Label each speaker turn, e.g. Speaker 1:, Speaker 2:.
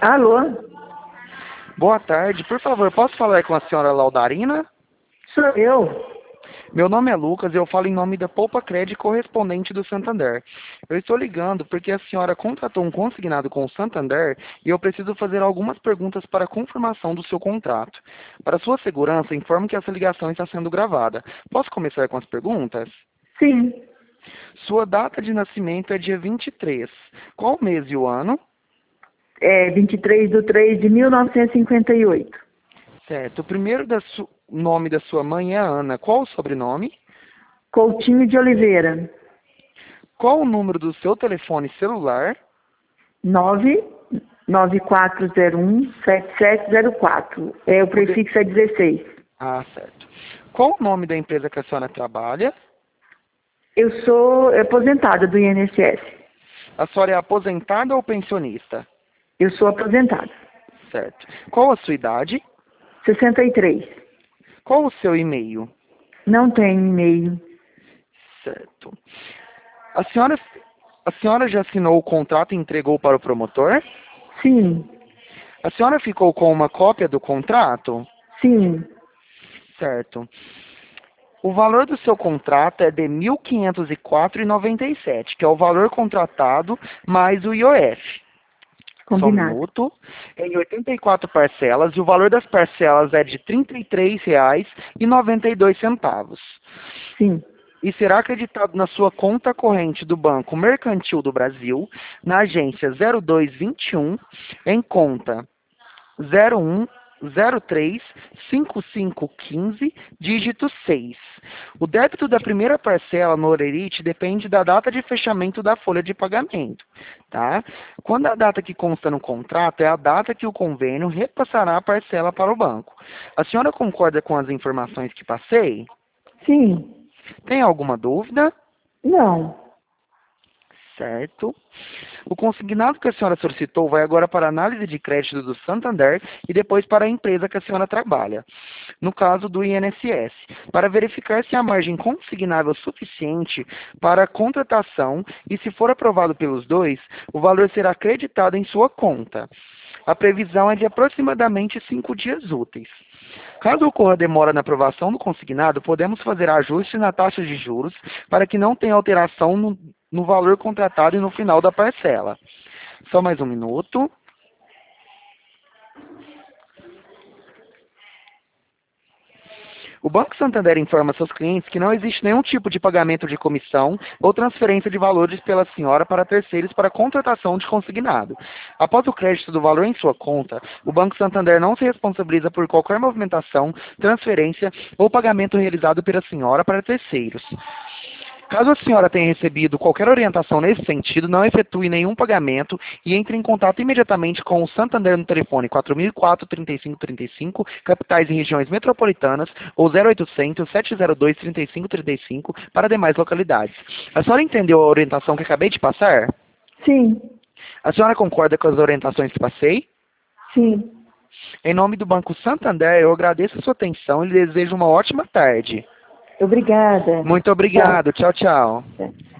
Speaker 1: Alô?
Speaker 2: Boa tarde, por favor, posso falar com a senhora Laudarina?
Speaker 1: Sou eu.
Speaker 2: Meu nome é Lucas e eu falo em nome da Poupa Cred correspondente do Santander. Eu estou ligando porque a senhora contratou um consignado com o Santander e eu preciso fazer algumas perguntas para a confirmação do seu contrato. Para sua segurança, informo que essa ligação está sendo gravada. Posso começar com as perguntas?
Speaker 1: Sim.
Speaker 2: Sua data de nascimento é dia 23. Qual o mês e o ano?
Speaker 1: É 23/3/1958.
Speaker 2: Certo. O primeiro nome da sua mãe é Ana. Qual o sobrenome?
Speaker 1: Coutinho de Oliveira.
Speaker 2: Qual o número do seu telefone celular?
Speaker 1: 99401-7704. O prefixo é 16.
Speaker 2: Ah, certo. Qual o nome da empresa que a senhora trabalha?
Speaker 1: Eu sou aposentada do INSS.
Speaker 2: A senhora é aposentada ou pensionista?
Speaker 1: Eu sou aposentada.
Speaker 2: Certo. Qual a sua idade?
Speaker 1: 63.
Speaker 2: Qual o seu e-mail?
Speaker 1: Não tenho e-mail.
Speaker 2: Certo. A senhora já assinou o contrato e entregou para o promotor?
Speaker 1: Sim.
Speaker 2: A senhora ficou com uma cópia do contrato?
Speaker 1: Sim.
Speaker 2: Certo. O valor do seu contrato é de R$ 1.504,97, que é o valor contratado mais o IOF. Só um
Speaker 1: Combinado.
Speaker 2: minuto. Em 84 parcelas, e o valor das parcelas é de R$ 33,92.
Speaker 1: Sim.
Speaker 2: E será acreditado na sua conta corrente do Banco Mercantil do Brasil, na agência 0221, em conta 01035515, dígito 6. O débito da primeira parcela no Orerite depende da data de fechamento da folha de pagamento, tá? Quando a data que consta no contrato é a data que o convênio repassará a parcela para o banco. A senhora concorda com as informações que passei?
Speaker 1: Sim.
Speaker 2: Tem alguma dúvida?
Speaker 1: Não.
Speaker 2: Certo. O consignado que a senhora solicitou vai agora para a análise de crédito do Santander e depois para a empresa que a senhora trabalha, no caso do INSS, para verificar se há margem consignável suficiente para a contratação e, se for aprovado pelos dois, o valor será acreditado em sua conta. A previsão é de aproximadamente 5 dias úteis. Caso ocorra demora na aprovação do consignado, podemos fazer ajuste na taxa de juros para que não tenha alteração no valor contratado e no final da parcela. Só mais um minuto. O Banco Santander informa seus clientes que não existe nenhum tipo de pagamento de comissão ou transferência de valores pela senhora para terceiros para contratação de consignado. Após o crédito do valor em sua conta, o Banco Santander não se responsabiliza por qualquer movimentação, transferência ou pagamento realizado pela senhora para terceiros. Caso a senhora tenha recebido qualquer orientação nesse sentido, não efetue nenhum pagamento e entre em contato imediatamente com o Santander no telefone 4004-3535, capitais e regiões metropolitanas, ou 0800-702-3535 para demais localidades. A senhora entendeu a orientação que acabei de passar?
Speaker 1: Sim.
Speaker 2: A senhora concorda com as orientações que passei?
Speaker 1: Sim.
Speaker 2: Em nome do Banco Santander, eu agradeço a sua atenção e lhe desejo uma ótima tarde.
Speaker 1: Obrigada.
Speaker 2: Muito
Speaker 1: Tchau.
Speaker 2: obrigado. Tchau, tchau.
Speaker 1: Tchau.